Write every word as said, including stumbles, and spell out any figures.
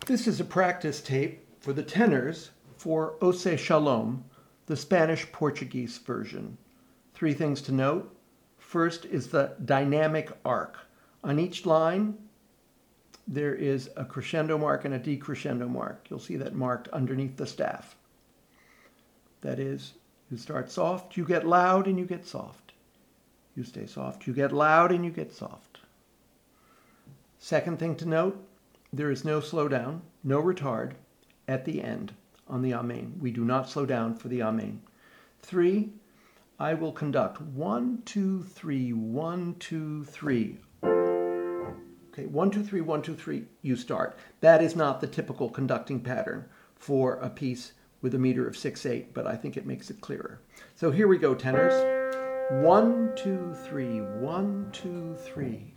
This is a practice tape for the tenors for Ose Shalom, the Spanish-Portuguese version. Three things to note. First is the dynamic arc. On each line, there is a crescendo mark and a decrescendo mark. You'll see that marked underneath the staff. That is, you start soft, you get loud, and you get soft. You stay soft, you get loud, and you get soft. Second thing to note, there is no slowdown, no retard at the end on the Amen. We do not slow down for the Amen. Three, I will conduct one, two, three, one, two, three. Okay, one, two, three, one, two, three, you start. That is not the typical conducting pattern for a piece with a meter of six eight, but I think it makes it clearer. So here we go, tenors. One, two, three, one, two, three.